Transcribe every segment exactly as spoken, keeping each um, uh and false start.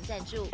赞助。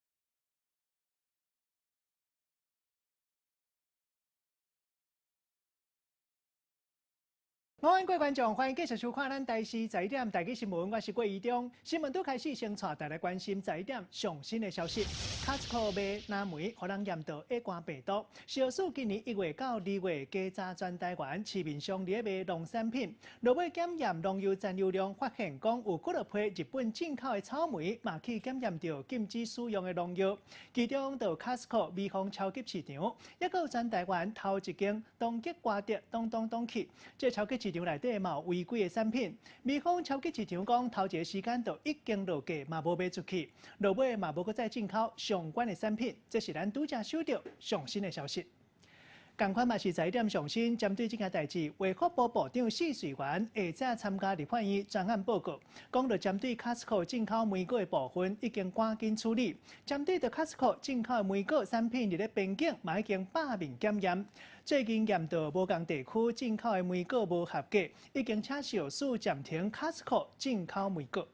午安，各位观众，欢迎继续收看咱台视十一点台记新闻，我是郭怡中。新闻都开始，先带大家关心十一点上新的消息。Costco 卖蓝莓，互人验到 A 肝病毒。小数今年一月到二月，加查全台湾市面上伫卖农产品，落尾检验农药残留量，发现讲有几落批日本进口的草莓，嘛去检验到禁止使用的农药。其中，就 Costco 美丰超级市场，也有全台湾头一间东极瓜德东东东去，这超级市场内底嘛有违规的产品，美丰超级市场讲头一个时间就已经落价，嘛无卖出去，落尾嘛无搁再进口相关的产品，这是咱拄则收到上新的消息。同款嘛是十一点上新，针对这件代志，卫福部部长谢水元下早参加立法院专案报告，讲到针对 Costco 进口莓果的部分已经赶紧处理，针对着 Costco 进口的莓果产品伫咧边境嘛已经百面检验，最近验到无共地区进口的莓果无合格，已经请小数暂停 Costco 进口莓果。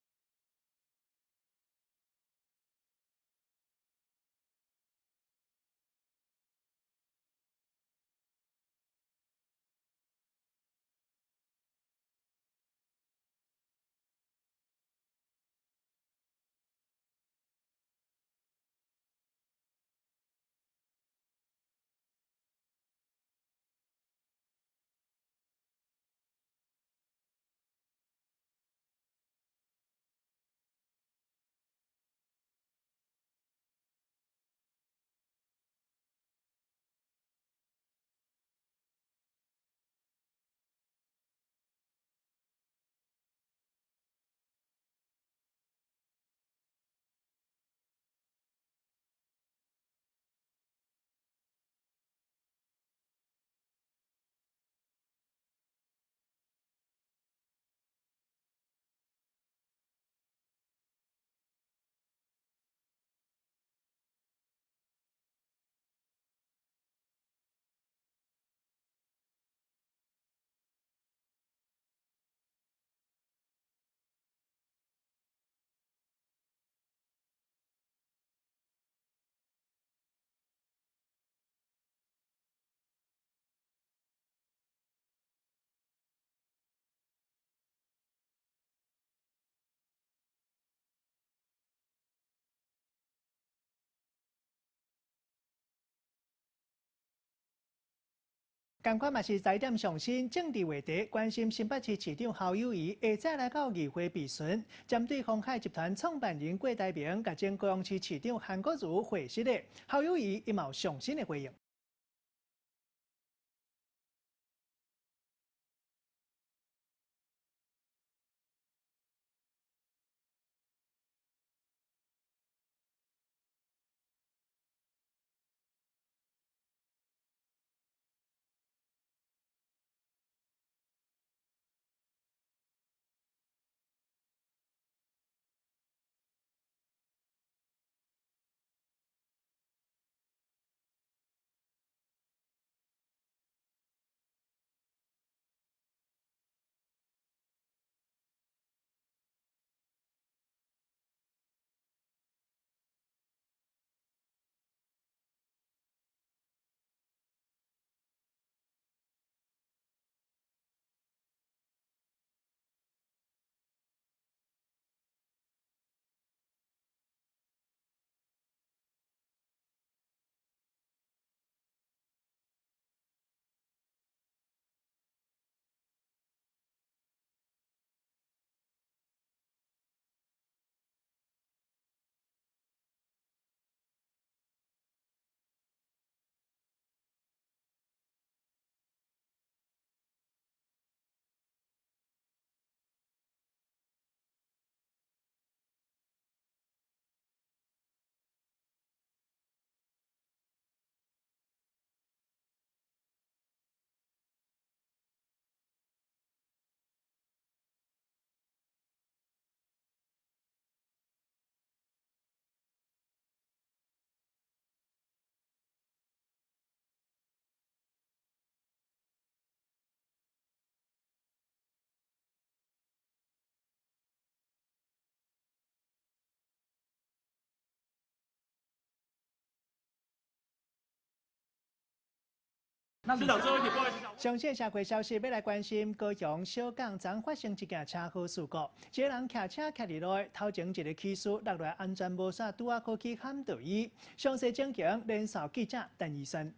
同款嘛是十一点上新政治话题，关心新北市市长侯友谊下早来到议会备询，针对鸿海集团创办人郭台铭甲前高雄市市长韩国瑜会师的，侯友谊伊嘛有上新的回应。 市长最后一题，不好意思。 详细社会消息要来关心高雄小港昨发生一件车祸事故，一个人骑车骑入路，头前一个骑士落来安全无煞，拄啊可去喊到伊。详细情形，连线记者陈医生。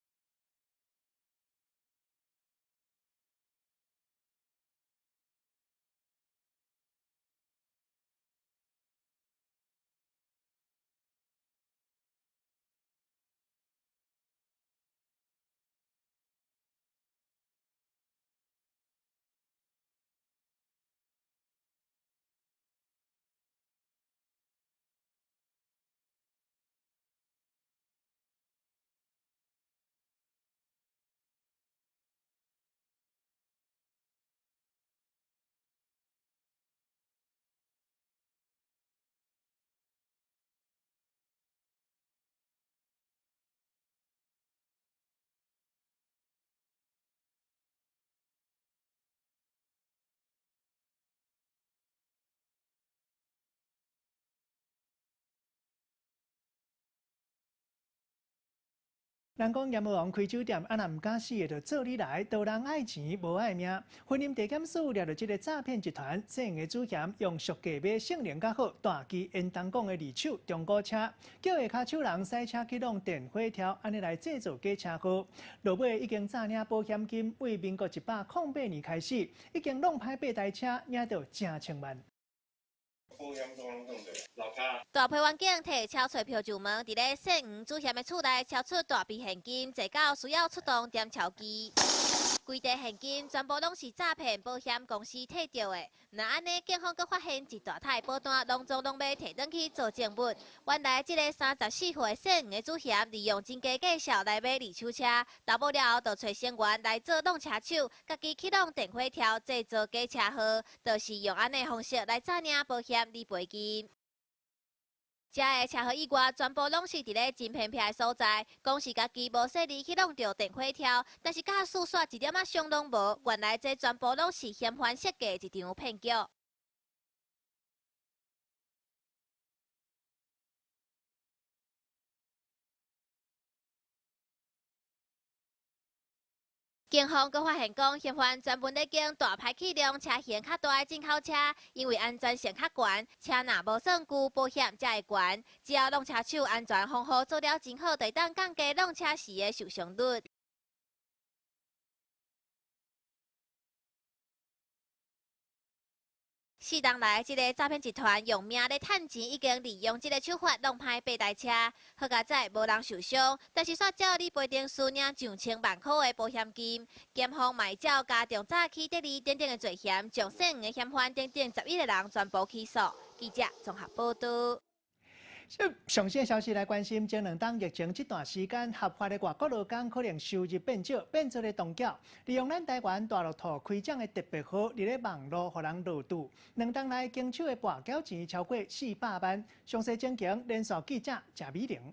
人讲阎王开酒店，啊若唔敢死的，就做你来。道人爱钱，无爱命。婚姻地检署抓到这个诈骗集团，姓的主嫌用俗价买性能较好、大机延东港的二手中古车，叫下骹手人驶车去弄电火条，安尼来制造假车号。落尾已经诈领保险金，为民国一百零八年开始，已经弄歹八台车，领到成千万。 大批员警摕超税票上门，伫咧姓黄主嫌的厝内超出大笔现金，坐到需要出动点钞机。规地现金全部拢是诈骗保险公司摕到的。那安尼，警方阁发现一大袋保单，拢总拢要摕转去做证物。原来，这个三十四岁姓黄的主嫌，利用真假介绍来买二手车，投保了后，就找成员来做弄车手，家己去弄电火条，制造假车号，就是用安尼方式来诈领保险理赔金。遮的车祸意外全部拢是伫咧真偏僻的所在，讲是家己无细力去弄着电火条，但是驾驶煞一点仔伤拢无。原来这全部拢是嫌犯设计一场骗局。警方阁发现讲，嫌犯专门咧经大排气量车型较大的进口车，因为安全性较悬，车若无算旧，保险才会悬。只要弄车手安全防护做了真好，就当降低弄车时的受伤率。四年来，这个诈骗集团用命咧趁钱，已经利用这个手法弄歹八台车，好佳在无人受伤，但是煞照理赔定数领上千万块的保险金。检方卖照加重诈欺得利等等的罪嫌，将姓黄的嫌犯等等十一个人全部起诉。记者综合报道。 详细消息来关心，前两档疫情这段时间，合法的外国劳工可能收入变少，变做咧冻缴，利用咱台湾大陆套开奖的特别好，伫咧网络互人落赌。两档内经手的博缴钱超过四百万。详细情形，连续记者谢美玲。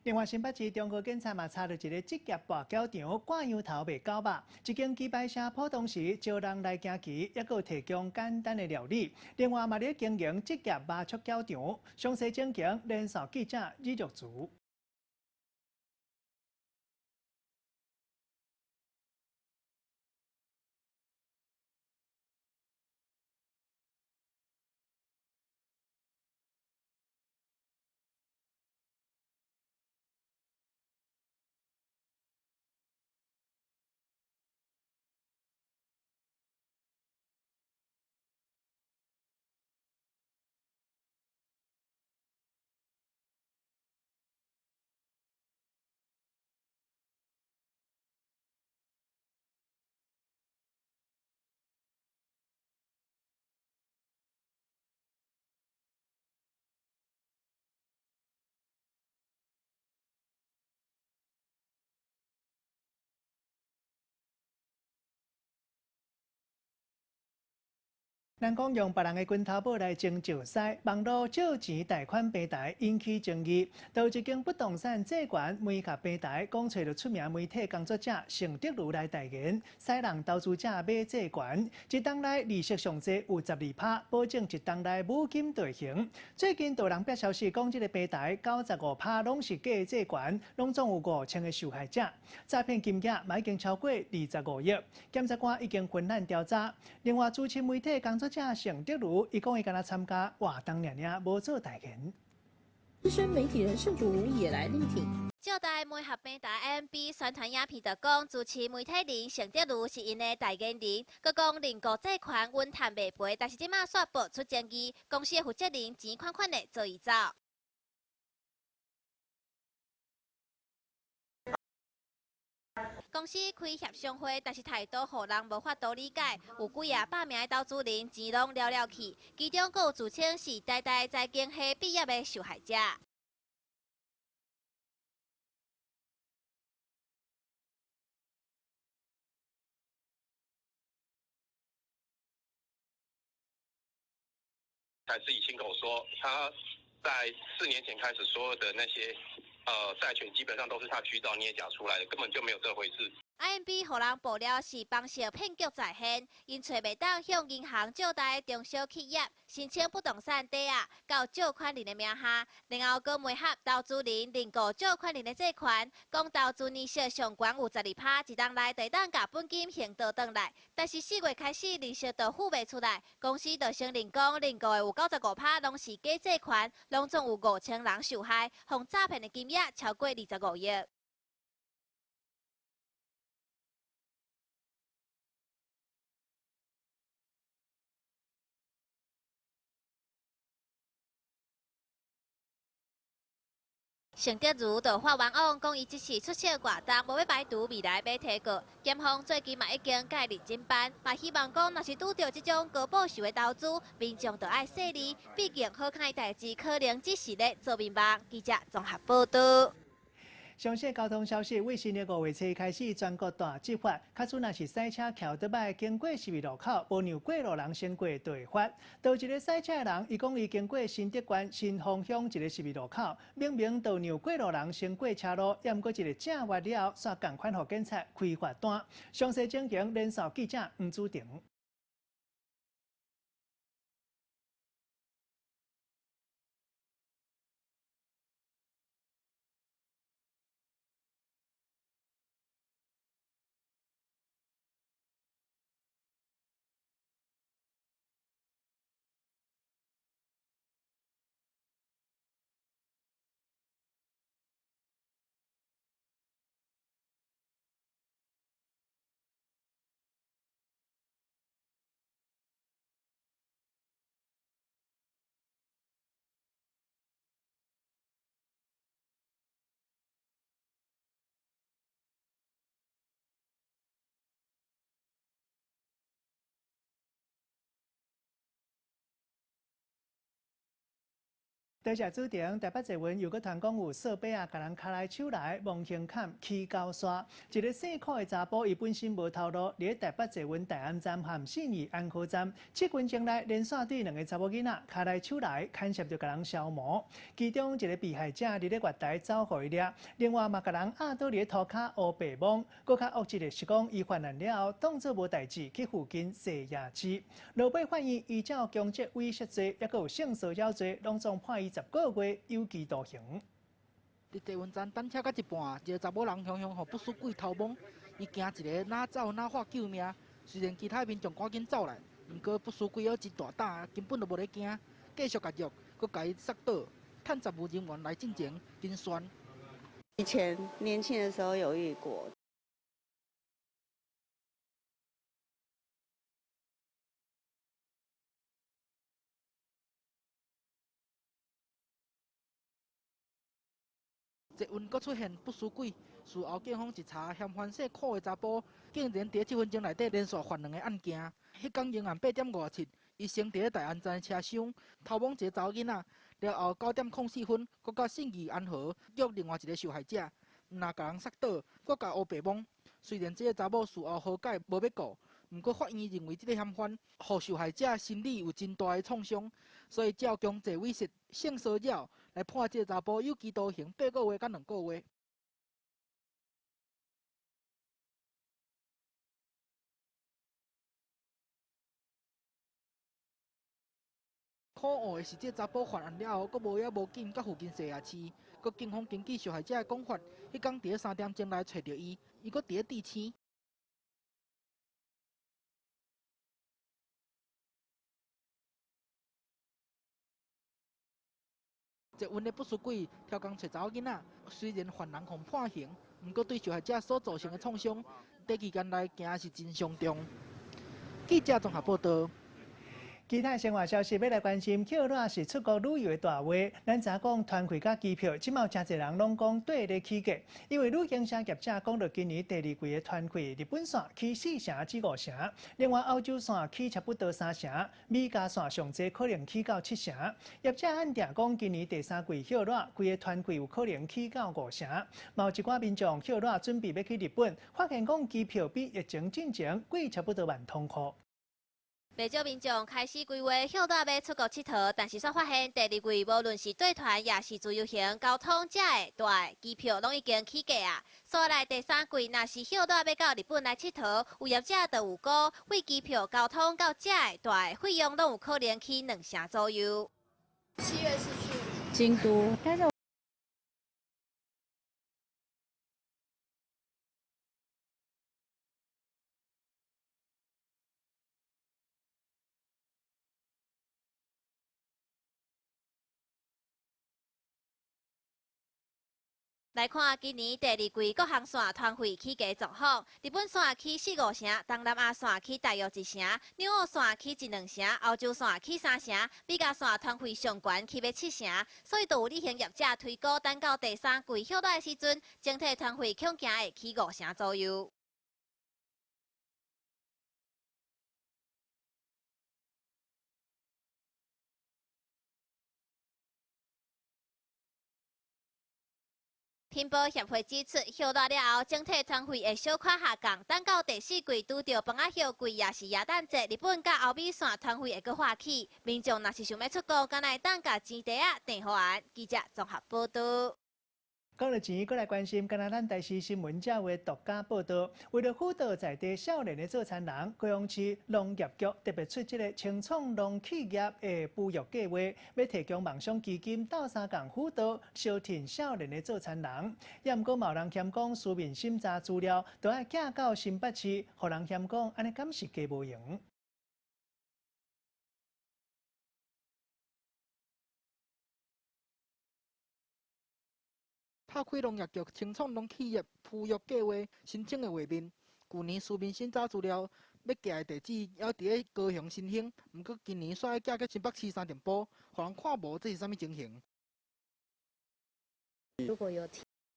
另外，新北市中国警察嘛查到一个职业跋筊场挂羊头卖狗肉，一间鸡排车普通时招人来行棋，也有提供简单的料理。另外嘛咧经营职业麻雀搅场，详细情形连线记者李玉竹。人讲用别人的拳头宝来争石狮，网络借钱贷款平台引起争议。有一间不动产借权媒合平台，讲找到出名媒体工作者盛德如来代言，使人投资者买借权，一档内利息上济有十二趴，保证一档内无金兑现。最近有人发消息讲，这个平台九十五趴拢是假借权，拢总有五千个受害者，诈骗金额嘛已经超过二十五亿。检察官已经分案调查。另外，主持媒体工作者盛德如，伊讲伊敢若参加活动尔尔，无做代言。 资深媒体人盛竹如也来力挺。 借贷媒合平台 I M B 宣传影片就讲，主持媒体人盛德如是因的代言人，佮讲邻国借款稳赚袂赔，但是即马煞爆出争议，公司的负责人钱款款的做移走。公司开协商会，但是态度互人无法度理解，有几啊百名的投资人钱拢了了去，其中佫有自称是代代财经系毕业的受害者。 还是以亲口说，他在四年前开始，所有的那些呃债权基本上都是他虚造捏假出来的，根本就没有这回事。 I M B 互人爆料是方式骗局再现，因找袂当向银行借贷中小企业申请不动产抵押到借款人的名下，然后佮媒合投资人另购借款人的借款，讲投资利息上悬有十二趴，一档内地当甲本金还倒转来，但是四月开始利息就付袂出来，公司就承认讲另购的有九十五趴拢是假借款，拢总有五千人受害，互诈骗的金额超过二十五亿。盛德如就发文网讲，伊即次出手活动，无要排除未来要提告。检方最近嘛已经介入侦办，嘛希望讲，若是拄到即种高报酬的投资，民众就爱细腻，毕竟好看的代志可能只是咧做面目。记者综合报道。 详细交通消息，为新年五月初开始全国大执法，卡准若是赛车翘得摆经过十字路口，无让过路人先过对罚。有一个赛车的人，伊讲伊经过新德关新方向一个十字路口，明明都让过路人先过车路，也毋过一个正弯了，煞共款互警察开罚单。详细情形，连线记者黄祖婷。 多谢主持台北节文又搁传讲有设备啊，甲人卡来手来，望胸坎起高刷。一个姓柯的查甫，伊本身无头路，伫台北节文大安站和信义安科站，七分钟内连续对两个查某囡仔卡来手来，牵涉着甲人消磨。其中一个被害者伫咧月台走互伊掠，另外嘛甲人压倒伫咧涂骹乌白蒙。搁较恶质的是讲，伊犯案了后，当作无代志去附近洗牙齿。老爸法院依照强奸威胁罪，也搁有性骚扰罪，拢总判伊十个月有期徒刑。 伫捷运站等车到一半，一个查某人雄雄互不输鬼头摸，伊惊一个哪走哪喊救命。虽然其他民众赶紧走来，毋过不输鬼又真大胆，根本就无咧惊，继续甲虐，佮甲伊摔倒，趁职务人员来进前跟宣。 以前年轻的时候有遇过。 捷运阁出现不输鬼，事后警方一查，嫌犯姓柯的查甫，竟然伫七分钟内底连续犯两个案件。迄天仍然八点五十七，伊先伫咧大安站的车厢偷摸一个查某囡仔，了后九点零四分，阁到信义安和约另外一个受害者，毋但甲人摔倒，阁甲乌白蒙。虽然这个查某事后好解，无要告，毋过法院认为这个嫌犯互受害者心理有真大的创伤，所以照强制威胁、性骚扰来判这个查甫有期徒刑八个月到两个月。可恶的是，这查甫犯案了后，阁无影无紧，到附近洗牙齿。阁警方根据受害者的讲法，迄天伫咧三点钟来找到伊，伊阁伫咧治青。捷运的不输鬼超工找查某囡仔，虽然犯人互判刑，毋过对受害者所造成的创伤，短期间来惊是真伤重。记者综合报道。 其他生活消息要来关心，巧热是出国旅游的大话。咱知影讲团费甲机票，即卖真侪人拢讲对咧起价，因为旅行社业者讲到今年第二季的团费，日本线起四成至五成，另外欧洲线起差不多三成，美加线上济可能起到七成。业者按定讲今年第三季巧热，规个团费有可能起到五成。嘛有一寡民众巧热准备要去日本，发现讲机票比疫情进前贵差不多万通块。 不少民众开始规划休热要出国佚佗，但是却发现第二季无论是对团也是自由行交通这的大机票，拢已经起价啊。所以来第三季，若是休热要到日本来佚佗，有业者就有估，为机票、交通到这的大费用，拢有可能起两成左右。 七月是去京都，但是。 来看今年第二季各航线团费起价状况，日本线起四五成，东南亚线起大约一成，纽澳线起一两成，欧洲线起三成，美加线团费上悬起要七成，所以就有旅行业者推估，等到第三季休热的时阵，整体团费恐惊会起五成左右。天保协会指出，休热了后，整体团费会小可下降。等到第四季拄到饭仔休季，也是元旦节，日本甲欧美线团费会阁化起。民众若是想要出国，敢来等甲钱袋啊订好完。记者综合报道。 讲到钱，过来关心，今仔咱台视新闻社会独家报道，为了辅导在地少年的做餐人，高雄市农业局特别出这个青创农企业的扶育计划，要提供梦想基金斗相共辅导，小挺少年的做餐人。也毋过，有人嫌讲书面审查资料，都要寄到新北市，互人嫌讲安尼敢是加无用。 拍开农业局青创农企业扶育计划申请的画面，去年书面审查资料要寄的地址还伫咧高雄新兴，毋过今年煞要寄到新北市三点埔，互人看无这是啥物情形？ 如果有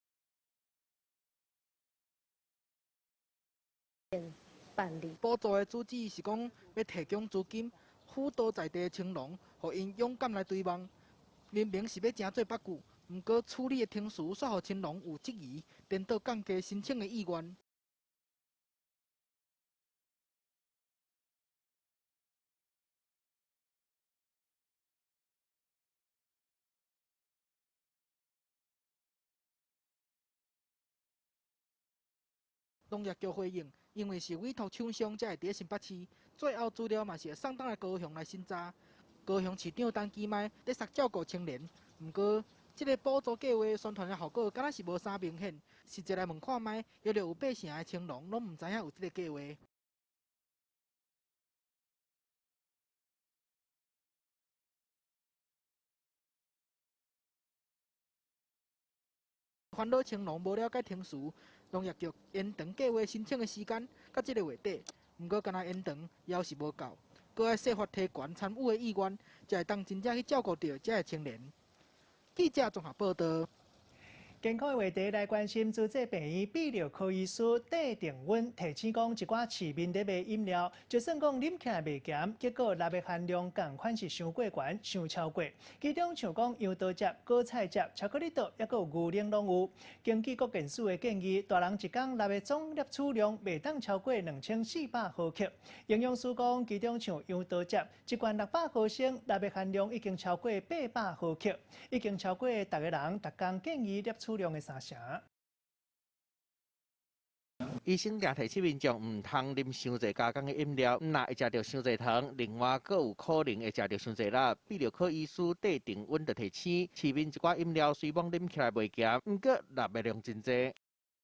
办理补助的主旨是讲要提供资金，辅导在地的青农，互因勇敢来追梦。 明明是要正做八句，不过处理的程序却让青龙有质疑，颠倒降低申请的意愿。农业局回应，因为是委托厂商才会伫新北市，最后资料嘛是会送到来高雄来审查。高雄市长陈其迈咧说照顾青年，不过这个补助计划宣传的效果敢若是无啥明显。实际来问看卖，约略有八成的青农拢唔知影有这个计划。烦恼青农无了解程序，农业局延长计划申请的时间到这个月底，不过敢若延长也是无够，搁要设法提悬参与的意愿，才会当真正去照顾到这个青年。记者综合报道。 健康的话题来关心，主治病院泌尿科医师戴定温提醒讲，一寡市民在卖饮料，就算讲啉起来袂咸，结果钠的含量同款是伤过悬、伤超过。其中像讲杨桃汁、果菜汁、巧克力豆，抑个有牛奶拢有。经济国健署的建议，大人一天钠的总摄取量袂当超过两千四百毫克。营养师讲，其中像杨桃汁，一罐六百毫升，钠的含量已经超过八百毫克，已经超过逐个人逐工建议摄取量的三成。 医生也提醒民众唔通啉伤济加工的饮料，若会食到伤济糖，另外阁有可能会食到伤济钠。泌尿科医师戴定温就提醒，市民一寡饮料虽讲啉起来袂咸，不过钠的量真济。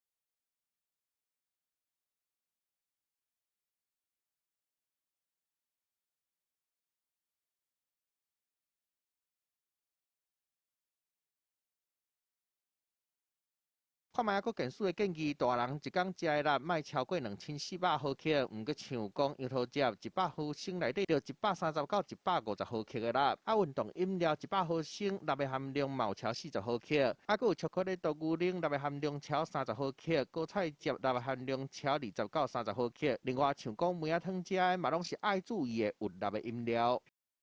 看卖啊，国健署的建议，大人一天食的钠莫超过两千四百毫克，毋过像讲杨桃汁一百毫升内底就一百三十到一百五十毫克的钠，啊运动饮料一百毫升钠的含量嘛有超四十毫克，啊阁有巧克力豆牛奶钠的含量超三十毫克，果菜汁钠的含量超二十到三十毫克。另外像讲梅仔汤食的嘛拢是爱注意的有钠的饮料。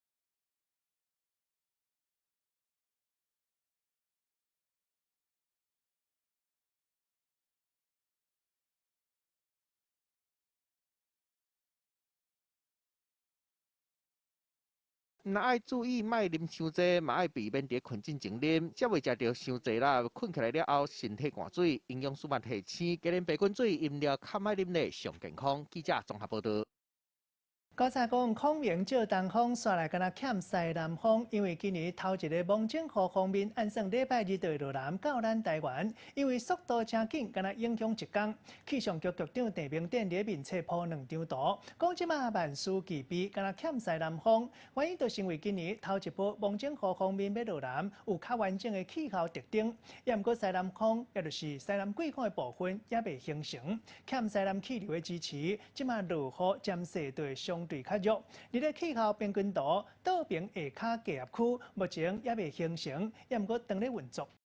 若爱注意，莫啉伤济，嘛爱避免伫困境前啉，才袂食到伤济啦。困起来了后，身体寒水，营养师嘛提醒，加啉白滚水饮料较莫啉咧，上健康。记者综合报道。 高才讲，孔明借东风，煞来敢若欠西南风，因为今年头一个望景河方面，按算礼拜日就会落南到咱台湾，因为速度真紧，敢若影响一天。气象局局长陈明典伫面册铺两张图，讲即马万事俱备，敢若欠西南风，原因就是因为今年头一波望景河方面要落南，有较完整的气候特征。也毋过西南风，也就是西南季风的部分也未形成，欠西南气流的支持，即马落雨渐细对相对较弱。而咧气候平均图，岛平下骹低压区目前也未形成，也毋过当咧运作。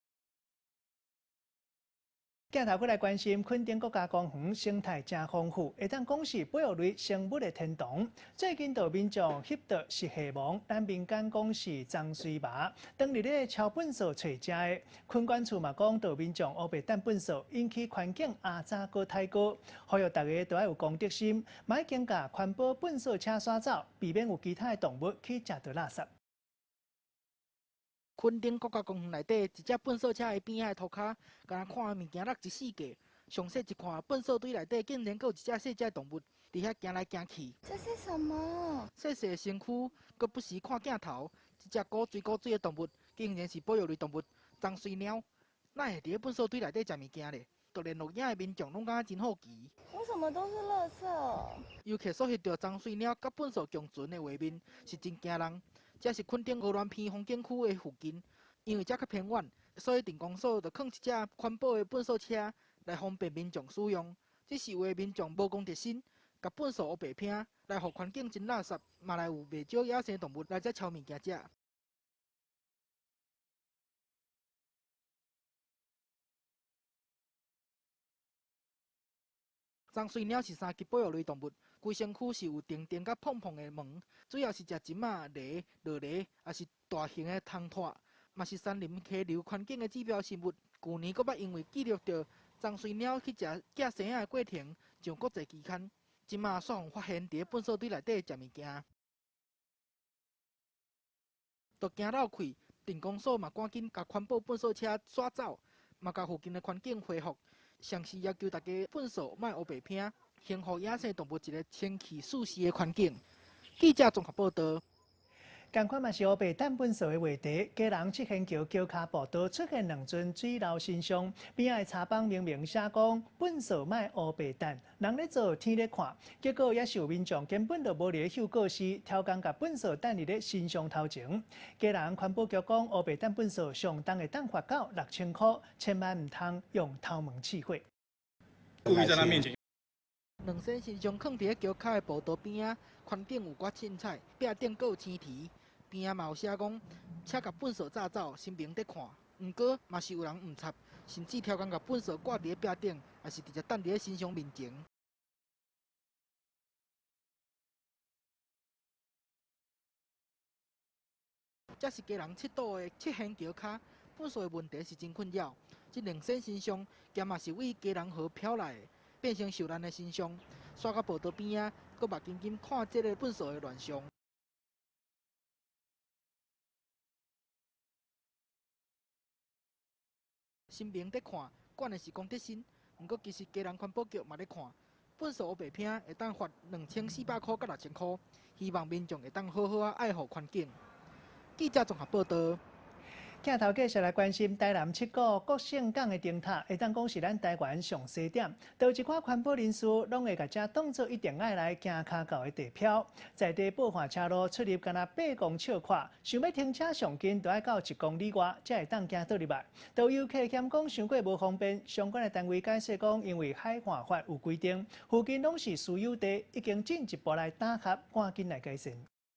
镜头过来关心，垦丁国家公园生态真丰富，会当讲是保育类生物的天堂。最近岛民众翕到是蟹獴，咱民间讲是脏水麻，当日咧超粪扫找食的。垦管处嘛讲，岛民众乌白蛋粪扫引起环境压榨过太高，呼吁大家都要有公德心，莫惊甲环保粪扫车刷走，避免有其他的动物去食到垃圾。 垦丁国家公园内底，一只粪扫车的边仔的涂骹，敢若看物件落一世界。详细一看，粪扫堆内底竟然阁有一只细只的动物，伫遐行来行去。 这是什么？ 细细的身躯，阁不时看镜头。一只古锥古锥的动物，竟然是保育类动物——脏水鸟。哪会伫个粪扫堆内底食物件咧？就连录影的民众拢感觉真好奇。 为什么都是垃圾？ 游客所翕到脏水鸟甲粪扫共存的画面，是真惊人。这是垦丁鹅銮鼻风景区的附近，因为这较偏远，所以镇公所就放一只环保的粪扫车来方便民众使用。只是有的民众无公德心，甲粪扫乌白拼，来互环境真垃圾，嘛来有袂少野生动物来这抄物件食。脏水鸟是三级保育类动物， 规身躯是有钉钉甲碰碰的毛，主要是食针仔、螺、落螺，也是大型的虫拖，嘛是山林溪流环境的指标生物。去年阁捌因为记录到棕水鸟去食寄生仔的过程，上国际期刊。即马煞互发现伫粪扫堆内底食物件，都惊绕开。镇公所嘛赶紧甲环保粪扫车刷走，嘛甲附近的环境恢复。上时要求大家粪扫莫乌白拼，幸福野生动物一个清气舒适的环境。记者综合报道。 同款嘛是乌白蛋粪扫的话题，家人七仙桥桥骹步道出现两尊水流神像，边仔的插板明明写讲粪扫卖乌白蛋，人咧做天咧看，结果也是有民众根本就无咧休过时，超工甲粪扫蛋伫咧神像头前。家人环保局讲乌白蛋粪扫上当会当罚到六千块，千万唔通用头毛试火。 故意在他面前。 两身神像放伫咧桥骹的步道边仔，宽顶有挂凊彩，壁顶阁有青题。边仔嘛有写讲，请甲粪扫炸走，新民在看。毋过嘛是有人误插，甚至超工甲粪扫挂伫咧壁顶，也是直接等伫咧神像面前。这是家人七堵的七仙桥骹，粪扫的问题是真困扰。这两身神像，兼嘛是为家人河漂来的，变成受难的神像，刷到步道边仔，阁目紧紧看这个粪扫的乱象。新民在看，管的是公德心，不过其实家人环保局嘛在看，粪扫乌白拼会当罚两千四百块到六千块，希望民众会当好好啊爱护环境。记者综合报道。 镜头继续来关心台南七股国姓港的灯塔，会当讲是咱台湾上西点，都一寡环保人士拢会甲这当做一定爱来行骹到的地标。在地步行车路出入敢若八公尺宽，想要停车上近都要到一公里外，才会当行倒入来。都游客嫌讲伤过无方便，相关的单位解释讲，因为海岸法有规定，附近拢是私有地，已经进一步来打合，赶紧来改善。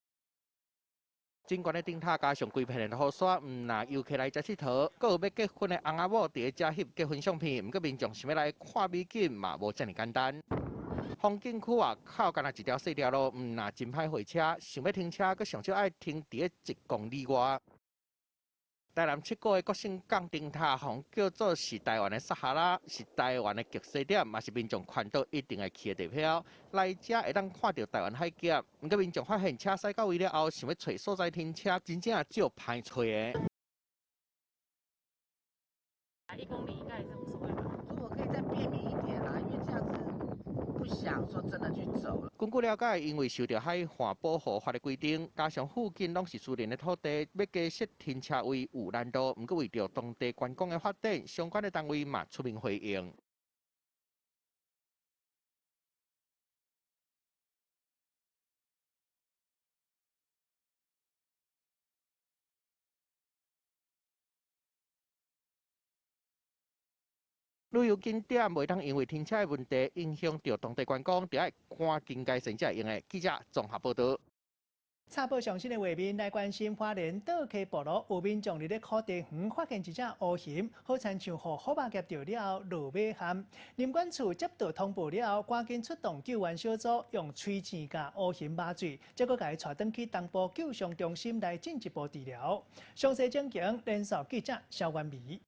景观的灯塔加上规片的雨伞，唔拿游客来遮佚佗，阁有要结婚的翁仔某伫咧遮翕结婚相片，毋过民众想要来看美景嘛，无遮尔简单。风景区啊，靠干那一条细条路，唔拿真歹回车，想要停车，阁上少爱停伫咧一公里外。台南七股的国姓港灯塔，红叫做是台湾的撒哈拉，是台湾的极西点，嘛是民众看到一定会去的地标。来遮会当看到台湾海景，毋过民众发现车驶到位了后，想要找所在停车，真正只有歹找的。 一公里应该也是无所谓吧？ 如果可以再便民一点啦、啊，因为这样子不想说真的去走了。 根据了解，因为受到海岸保护法的规定，加上附近拢是私人的土地，要加设停车位有难度。毋过为着当地观光的发展，相关的单位嘛出面回应。旅游景点袂当因为停车的问题影响到当地观光，就要赶紧改善才会用的。记者综合报道。 插播上新的画面来关心花莲倒溪部落，有民众伫咧土地园发现一只乌熊，好亲像互虎爸夹到了落尾함林管处接到通报了后，赶紧出动救援小组，用吹箭甲乌熊麻醉，结果甲伊带转去东部救伤中心来进一步治疗。详细情形，连线记者肖元美。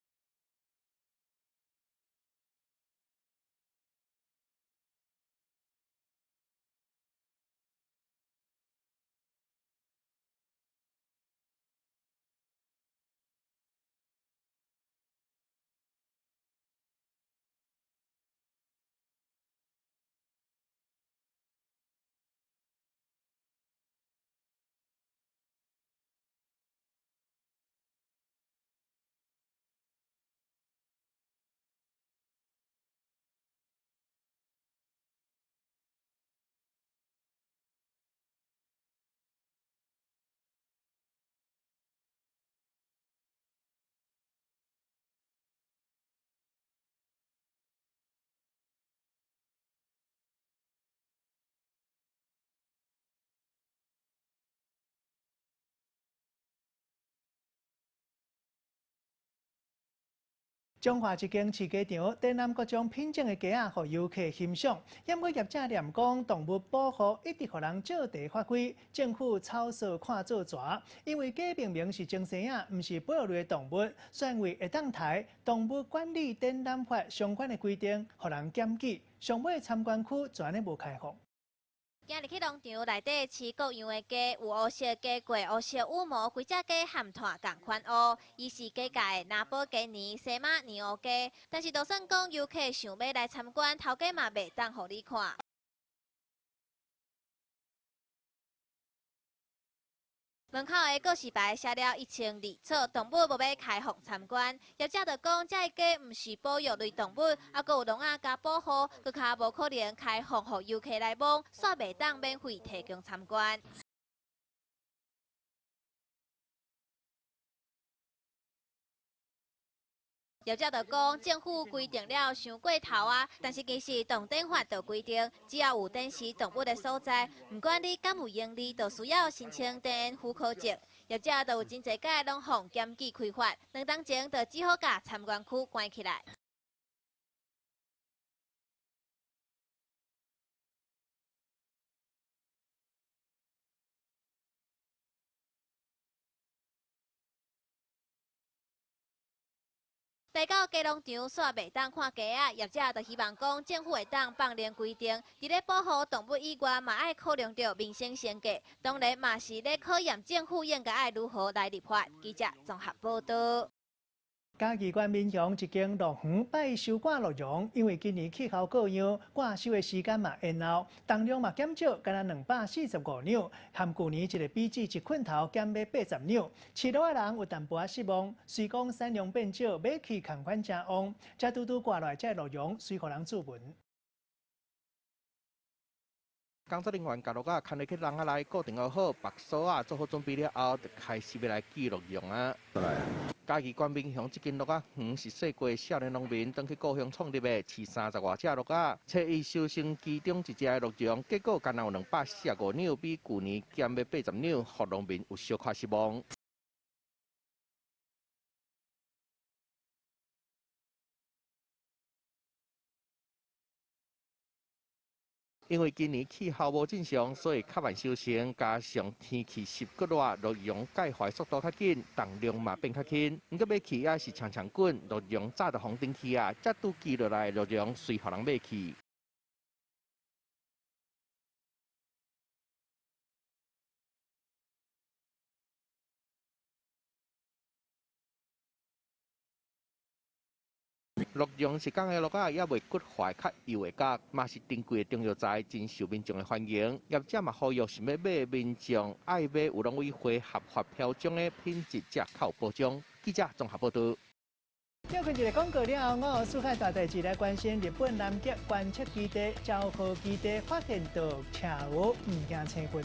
中华一间饲鸡场展览各种品种的鸡仔，互游客欣赏。因为业者念讲，动物保护一直互人照地发挥，政府草率看做蛇。因为鸡明明是精生仔，毋是保育类动物，所以为会当台动物管理展览法相关的规定，互人检举。上尾参观区全日无开放。 今日去农场内底饲各样的鸡，有乌色鸡冠、乌色羽毛，规只鸡含炭共款乌。伊是鸡界的南宝鸡年、西马年乌鸡，但是就算讲游客想要来参观，头家嘛袂当互你看。 门口的告示牌写了一清二楚，动物无要开放参观。业者就讲，这鸡毋是保育类动物，还佫有笼仔加保护，佫较无可能开放予游客来摸，煞袂当免费提供参观。 业者就讲，政府规定了伤过头啊，但是其实动电法就规定，只要有展示动物的所在，不管你敢有盈利，都需要申请电户口证。业者就有真侪届拢互检举开发，两当前就只好甲参观区关起来。 来到鸡农场，煞袂当看鸡仔，业者就希望讲政府会当放连规定，伫咧保护动物以外，嘛爱考量到民生生计，当然嘛是咧考验政府应该爱如何来立法。记者综合报道。 嘉义县民雄一间鹿园拜收挂鹿茸，因为今年气候各样，挂收的时间嘛延后，重量嘛减少，干那两百四十五两，含去年一个比子一捆头减要八十两。饲鹿的人有淡薄仔失望，虽讲产量变少，买去同款真旺，才拄拄挂来这鹿茸，虽互人注文。 工作人员甲鹿仔牵入去笼仔内固定好，绑锁啊，做好准备了后，就开始要来记鹿茸啊。嘉义县民雄这间鹿仔园是细过少年农民登去故乡创立的，饲三十外只鹿仔，找伊收成其中一只的鹿茸，结果干那有两百四十五两，比去年减要八十两，互农民有小可失望。 因为今年气候无正常，所以较慢收成，加上天气湿搁热，鹿茸钙坏速度较紧，重量嘛变较轻。不过买去也是长长滚，鹿茸早就放顶去啊，才拄记落来鹿茸随互人买去。鹿茸是讲的鹿仔也未骨坏，较幼的角，嘛是珍贵的中药材，真受民众的欢迎。业者嘛呼吁想要买的民众爱买有农委会合法标章的品质，才较有保障。记者综合报道。 了解一个广告了后，我世界大代志来关心日本南极观测基地、昭和基地发现到赤鹅物件青群。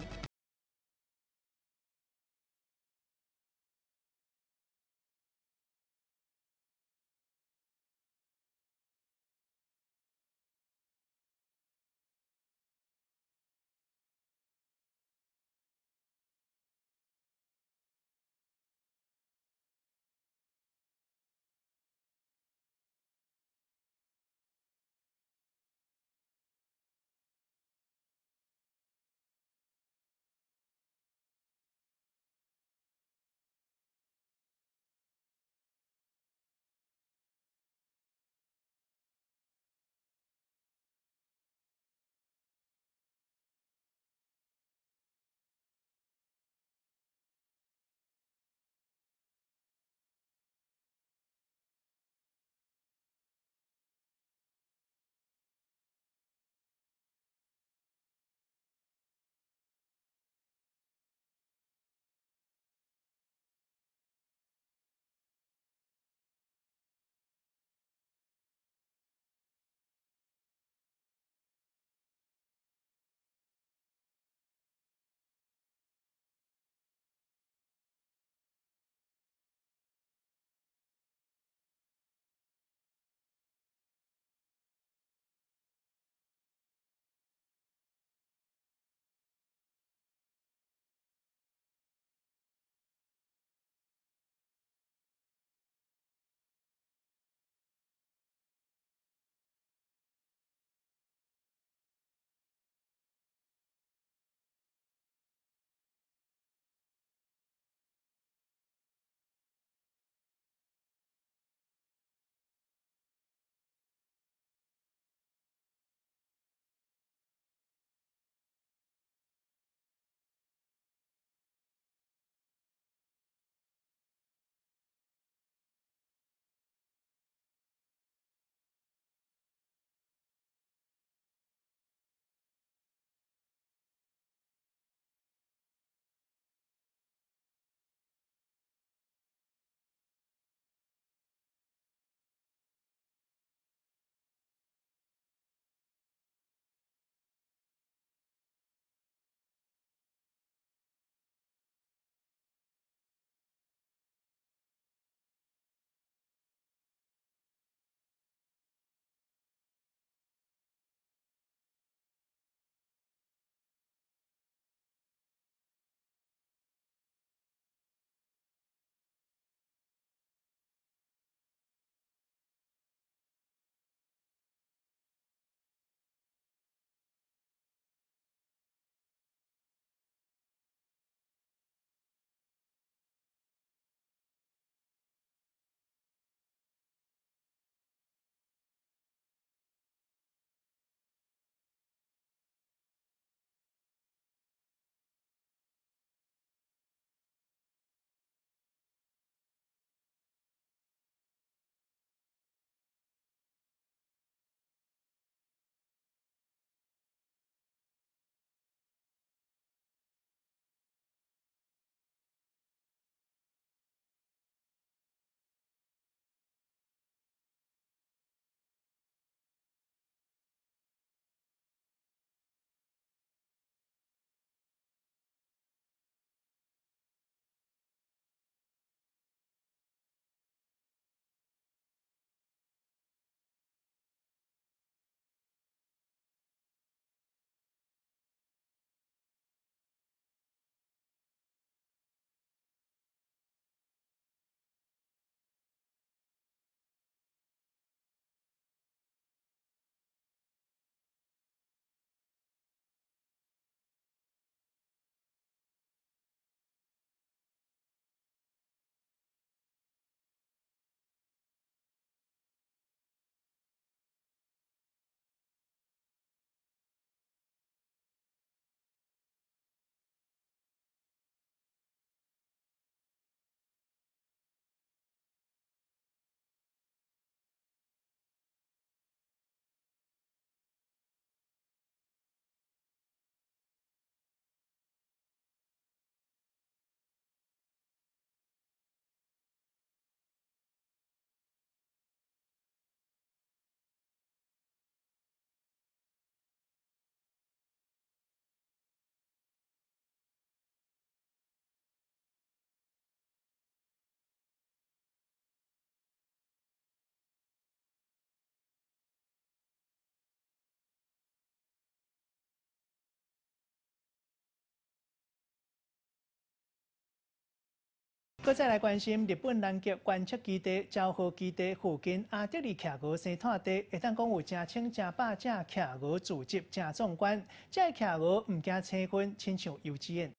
搁再来关心日本南极观测基地昭和基地附近阿德利徛鹅生态地，会当讲有真清真百只徛鹅聚集，真壮观。这徛鹅唔惊青粉，亲像幼稚园。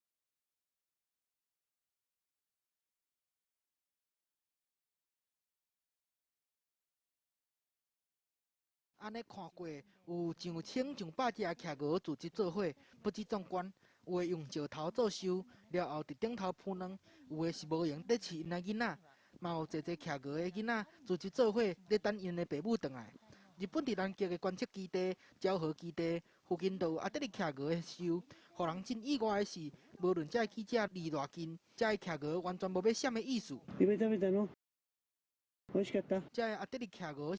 安尼看过，有上千上百只徛鹅聚集做伙，不止壮观。有的用石头做收，了后伫顶头铺卵；有的是无用得饲因的囡仔，嘛有侪侪徛鹅的囡仔聚集做伙，咧等因的爸母回来。日本伫南极的观测基地昭和基地附近，就有阿德利徛鹅的收，互人真意外的是，无论这记者离偌近，这徛鹅完全无要闪的意思。 食べたの？美味しかった。 这阿德利徛鹅。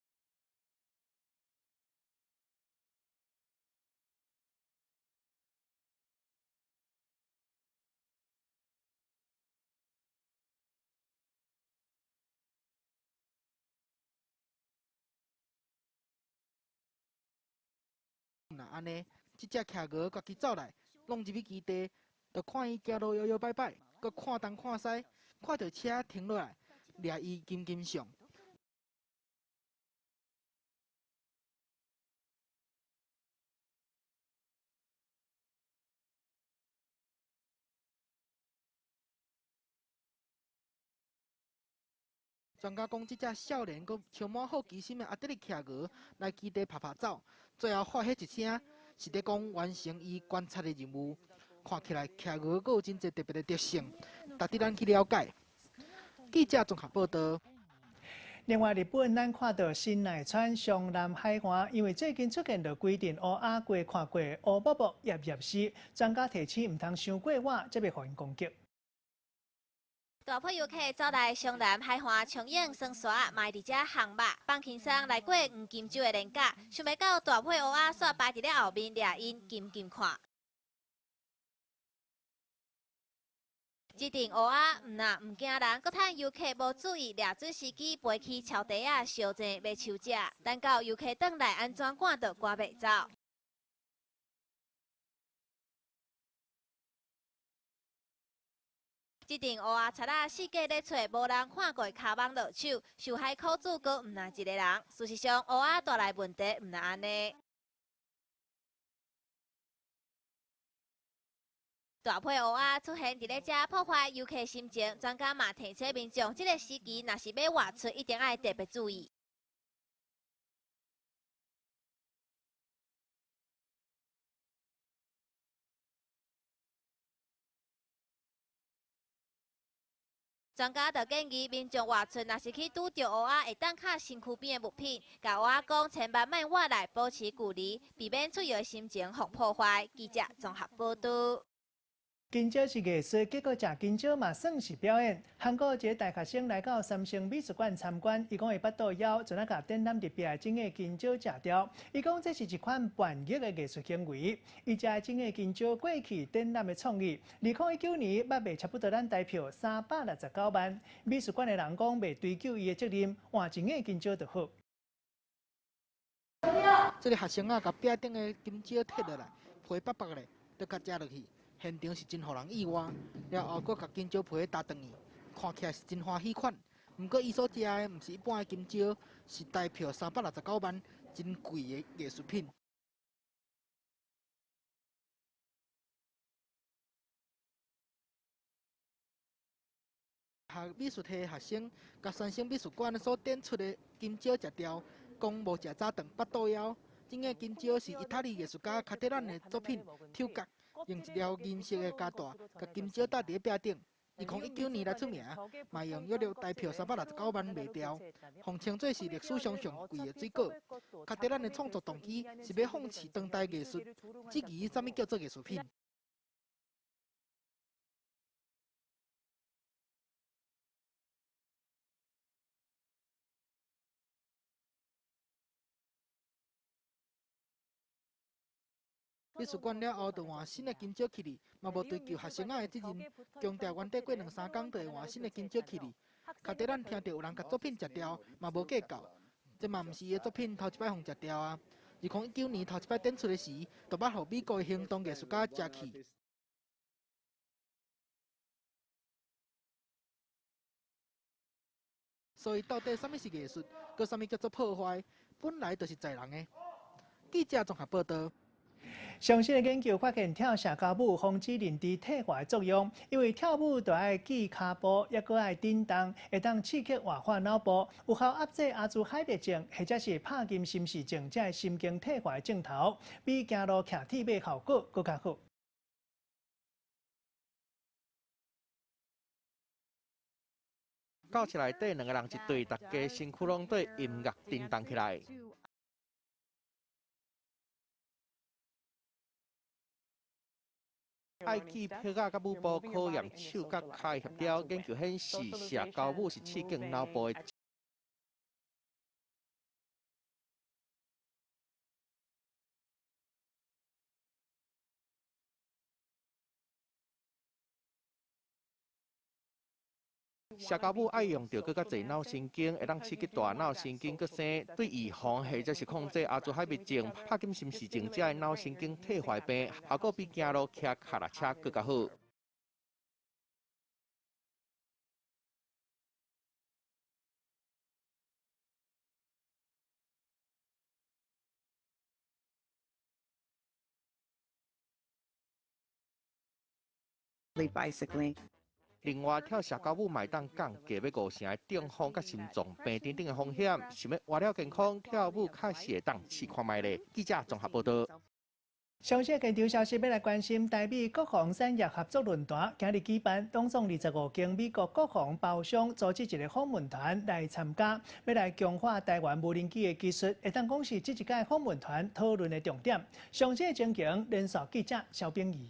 那安尼，即只徛鹅家己走来，弄入去基地，就看伊行路摇摇摆摆，搁看东看西，看到车停落来，掠伊紧紧上。专家讲，即只少年搁充满好奇心的阿德利徛鹅来基地拍拍走，最后发迄一声，是伫讲完成伊观察的任务。看起来徛鹅搁有真侪特别的特性，值得咱去了解。记者综合报道。 另外，日本咱看到新内川湘南海岸，因为最近出现着规定乌鸦过看过乌卜卜、叶叶丝，专家提醒唔通伤过晚，则袂互因攻击。 大批游客走来湘南海岸冲影耍沙，卖伫遮航肉，放轻松来过黄金周的连假，想袂到大批乌鸦煞摆伫咧后面掠因紧紧看。这顶乌鸦唔但唔惊人，搁趁游客无注意掠水司机飞去桥底啊烧钱要收食，等到游客转来安怎赶都赶袂走。这顶乌鸦贼仔四界咧找无人看过的卡网落手，受害苦主阁唔单一个人。事实上，乌鸦带来问题唔但安尼。大批乌鸦出现伫咧遮破坏游客心情，专家嘛提醒民众，这个时期若是要外出，一定要特别注意。专家就建议民众外出，若是去拄到乌鸦，会当卡身躯边的物品，甲乌鸦讲千万莫活来，保持距离，避免出游的心情互破坏。记者综合报道。 金蕉是艺术，结果食金蕉嘛算是表演。韩国一个大学生来到三星美术馆参观，伊讲会巴肚枵，就那甲展览入边种的金蕉食掉。伊讲这是一款叛逆的艺术行为。伊食种的金蕉过去展览的创意，二零一九年捌卖差不多咱台票三百六十九万。美术馆的人讲未追究伊的责任，换种的金蕉就好。 这个学生啊，甲壁顶的金蕉摕落来，皮白白的，搁甲食落去。现场是真互人意外，了后搁甲金蕉皮打断去，看起来是真欢喜款。毋过伊所食的毋是一般的金蕉，是台票三百六十九万，真贵的艺术品。学美术系的学生，甲三星美术馆所展出的金蕉食掉，讲无食早顿巴肚枵。这个金蕉是意大利艺术家卡特兰的作品《挑角》。用一条银色的夹带，甲金蕉搭伫壁顶。二零一九年来出名，嘛用约略台票三百六十九万卖掉，奉称做是历史上上贵的水果。卡特兰的创作动机是要讽刺当代艺术，至于啥物叫做艺术品。美术馆了后，就换新的金蕉去哩，嘛无追究学生仔的责任。强调原底过两三工，就会换新的金蕉去哩。卡迪咱听到有人甲作品食掉，嘛无计较，这嘛毋是伊的作品头一摆互食掉啊。二零一九年头一摆展出的时，就捌互美国的行动艺术家食去。 所以到底什么是艺术，佮什么叫做破坏，本来就是在人的。记者综合报道。 详细的研究发现，跳社交舞防止认知退化的作用，因为跳舞就爱记骹步，也搁爱震动，会当刺激活化脑部，有效压制阿兹海默症或者是帕金森氏症这神经退化的症头，比走路徛铁马效果搁较好。 教室内底两个人一对，大家身躯拢对音乐震动起来。爱记票仔甲舞步考验手甲脚协调，研究显示，社交舞是刺激脑部的。社交舞爱用到更较侪脑神经，会当刺激大脑神经各生，对预防或者是控制阿兹海默症、帕金森氏症这的脑神经退化病，效果比走路骑脚踏车更较好。 bicycling。 另外，跳社交舞买当降低要五成的中风甲心脏病等等的风险。想要活了健康，跳舞确实会当试看卖咧。记者综合报道。 详细的场消息要来关心台美国防产业合作论坛，今日举办，当中二十五间美国国防包商组织一个访问团来参加，要来强化台湾无人机的技术，会当讲是这一届访问团讨论的重点。详细情形，连续记者肖炳仪。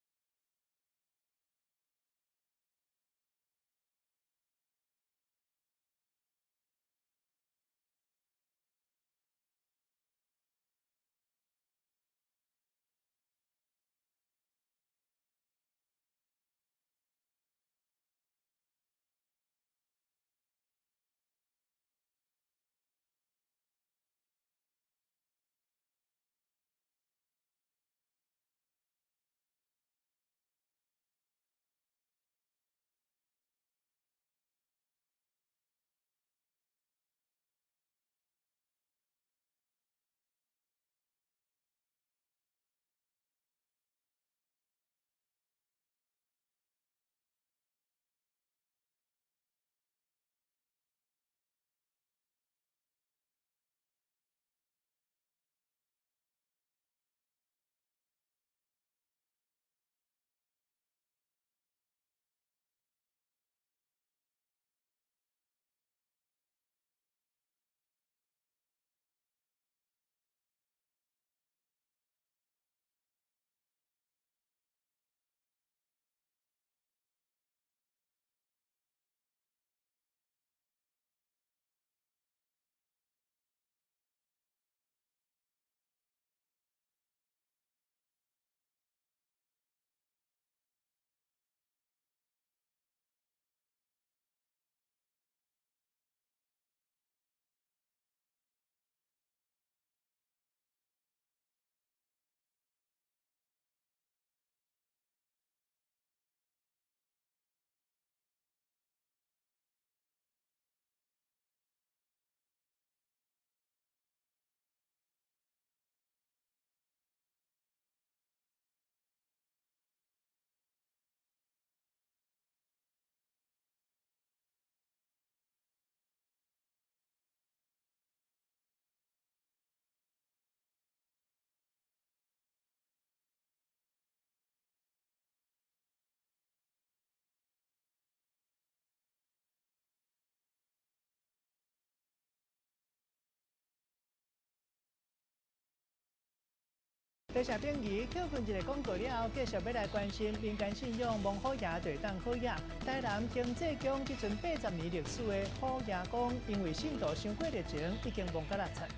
在下边仪扣分一个广告了后，继续要来关心民间信仰蒙虎爷地当好爷。台南经济宫即阵八十年历史的虎爷宫，因为信徒伤过热情，已经蒙甲落漆。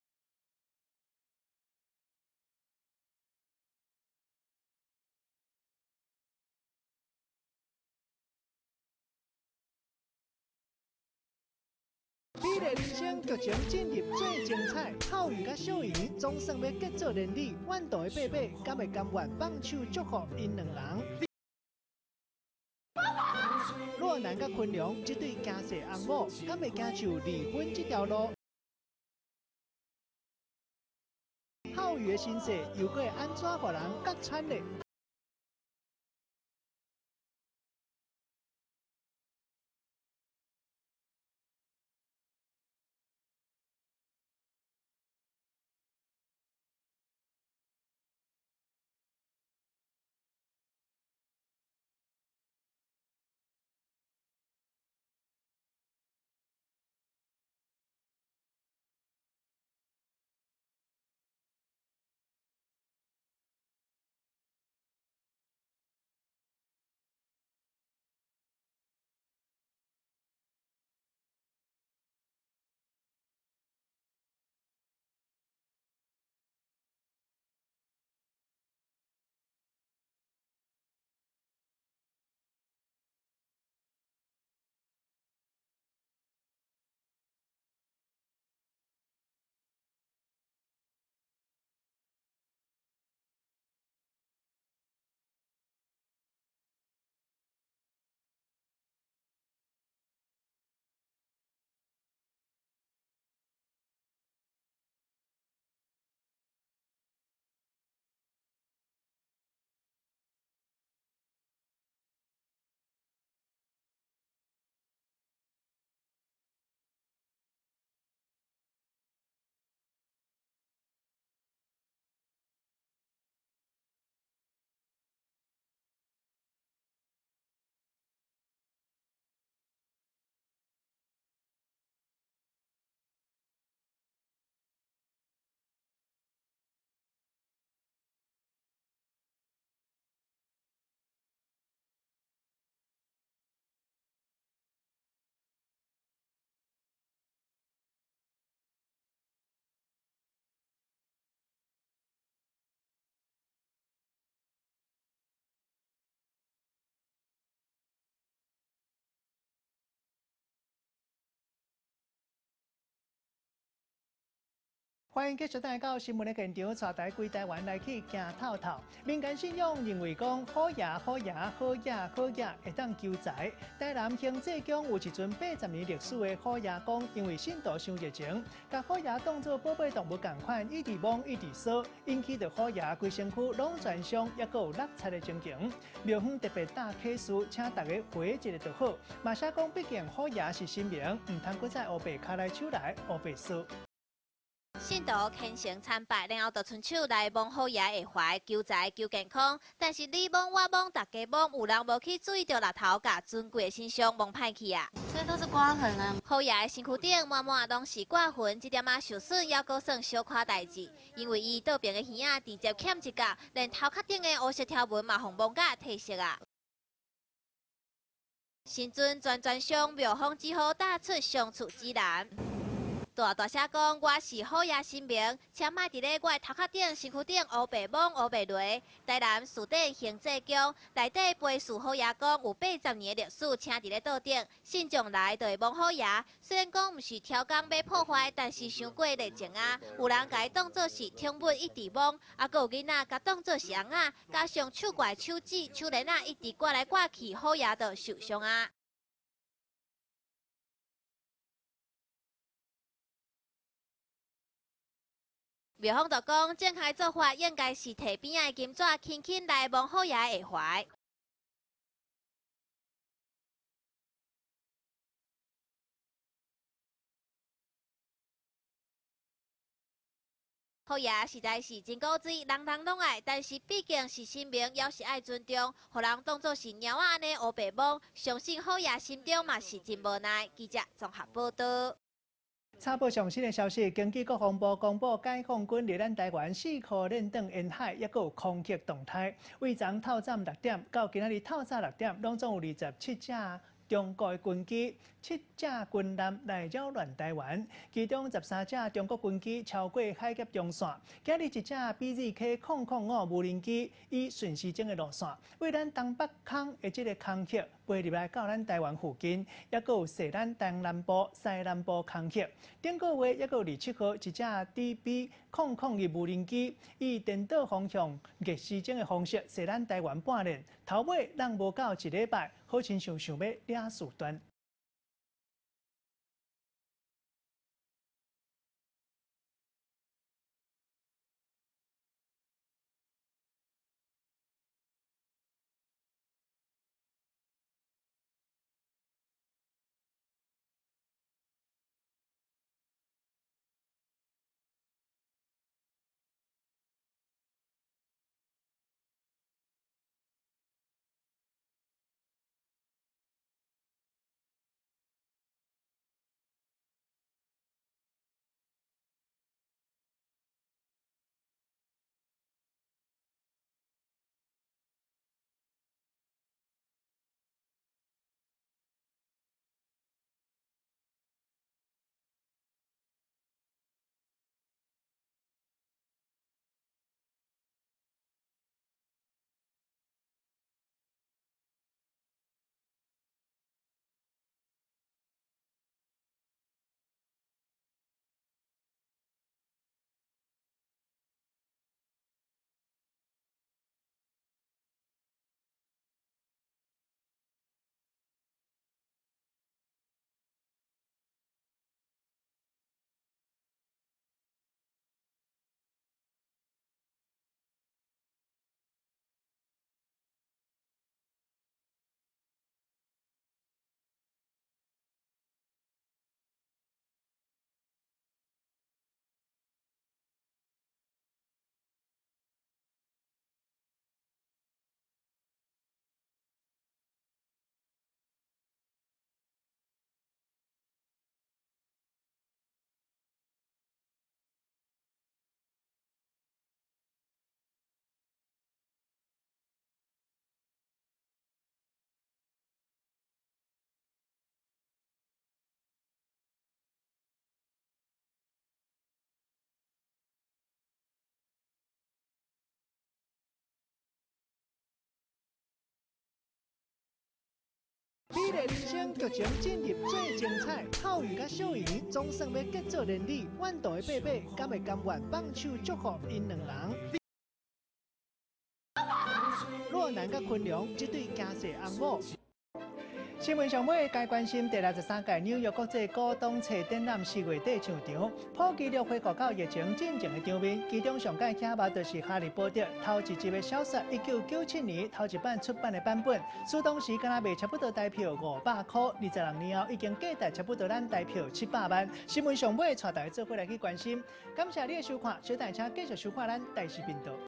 美丽人生剧情进入最精彩，浩宇甲小鱼总算要结作连理，万道的伯伯敢会甘愿放手祝福因两人？ 若男甲昆良这对家世翁某，敢会行就离婚这条路？浩宇的身世又会安怎互人角穿呢？欢迎继续带到新闻的现场，带台规台湾来去行透透。民间信仰认为讲好爷好爷好爷好爷会当求财。台南兴济宫有一尊八十年历史的好爷公，因为信徒伤热情，把好爷当作宝贝动物同款，一直摸一直扫，引起着好爷规身躯拢全伤，也阁有六彩的情景。庙方特别打启示，请大家回一个就好。马写讲，毕竟好爷是神明，唔通搁再乌白卡来手来乌白扫。 信徒虔诚参拜，然后就伸手来摸好爷的怀，求财求健康。但是你摸我摸，大家摸，有人无去注意到六头，甲尊贵的神像摸歹去啊！ 这都是刮痕啊！ 好爷的身躯顶满满拢是刮痕，这点仔受损也阁算小可代志，因为伊倒边的耳仔直接欠一角，连头壳顶的乌色条纹嘛，互摸甲褪色啊！神尊全全上庙方只好打出相处指南。大大写讲，我是好爷神明，请莫伫咧我的头壳顶、身躯顶乌白摸、乌白雷。台南树底行济宫内底陪祀好爷公有八十年的历史，请伫咧道顶，信众来就会摸好爷。虽然讲毋是挑工要破坏，但是伤过热情啊！有人甲伊当作是宠物一直摸，啊，阁有囡仔甲当作是翁仔，加上手怪、手指、手链仔一直刮来刮去，好爷就受伤啊！庙方就讲，正确做法应该是摕边仔的金纸轻轻来摸好爷的怀。好爷实在是真古锥，人人拢爱，但是毕竟是神明，也是爱尊重，互人当作是猫仔安尼乌白摸，相信好爷心中嘛是真无奈。记者综合报道。 插播上新的消息，根据国防部公布，解放军伫咱台湾四颗练登沿海，也阁有空袭动态。为昨透早六点到今仔日透早六点，拢总有二十七架中国的军机、七架军舰来扰乱台湾，其中十三架中国军机超过海峡中线。今日一架 B Z K 零零五无人机以顺时针的路线，为咱东北空的这个空隙飞入来到咱台湾附近，也有西咱东南部、西南部空隙。顶个月，也有二七号一只 D B 空空的无人机，以颠倒方向逆时针的方式驶咱台湾半年，头尾让无到一礼拜，好亲像想要抓事端。你的人生剧情进入最精彩，浩宇甲小鱼总算要结作连理，万道的伯伯敢会甘愿放手祝福因两人？若男甲昆良这对家世翁某。新闻上尾该关心第六十三届纽约国际古董车展览四月底上场，普及了恢复到疫情进前的场面。其中上届揭幕就是《哈利波特》头一集的小说，一九九七年头一版出版的版本，苏当时敢若卖差不多台票五百块，二十六年后已经价值差不多咱台票七百万。新闻上尾带大家做伙来去关心，感谢你的收看，小弟请继续收看咱台视频道。